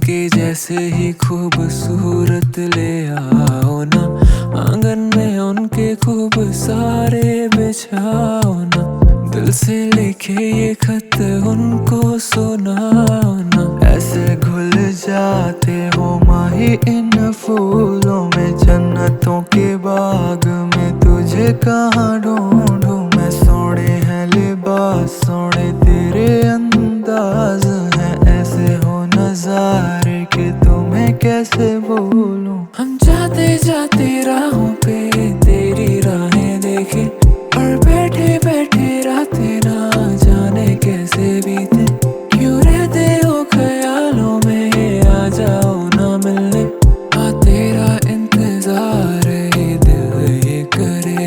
उनके जैसे ही खूबसूरत ले आओ ना। आंगन में उनके खूब सारे बिछाओ ना। दिल से लिखे ये खत उनको सुनाओ ना। ऐसे घुल जाते हो माही इन फूलों में, जन्नतों के बाग में तुझे कहाँ ढूंढूं मैं। सोने हैं लिबास सोने तेरे अंदाज हैं, ऐसे हो नजारे कि तुम्हें कैसे भूलूं। हम जाते जाते राहों पे तेरी राहें देखे, और बैठे बैठे रातें ना जाने कैसे बीते। क्यों रहते हो ख्यालों में, आ जाओ ना मिलने। हाँ तेरा इंतजार ये दिल ये करे।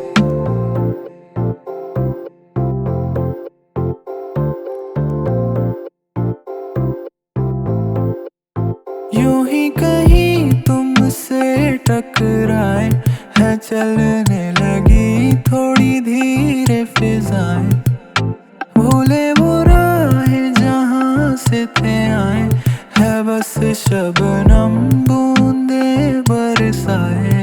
यूं ही कहीं तुमसे टकराए है, चलने लगी थोड़ी धीरे फिजाएं। भूले वो राहें जहाँ से थे आए, है बस शबनम बूंदे बरसाए।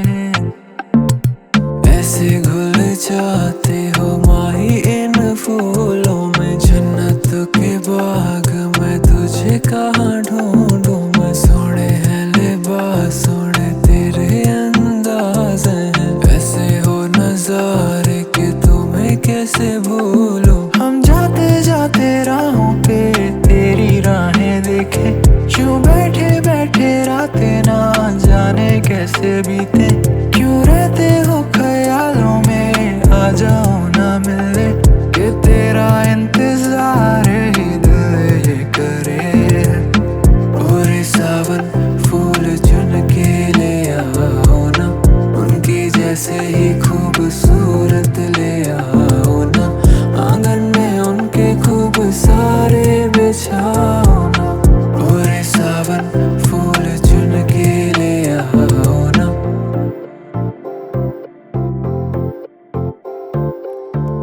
ऐसे घुल जाते हो माही इन फूलों में, जन्नत के बाग में तुझे कहाँ ढूंढूं मैं। सोने हैं लिबास सोने तेरे अंदाज हैं, ऐसे हो नजारे कि तुम्हें कैसे भूलूं। हम जाते जाते राहों पे तेरी राहें देखे, क्यों बैठे बैठे रातें ना जाने कैसे बीते। क्यों रहते हो ख्यालों में, आ जाओ ना मिलने। कि तेरा इंतजार ही दिल ये करे। पूरे सावन फूल चुन के ले आओ ना, उनके जैसे ही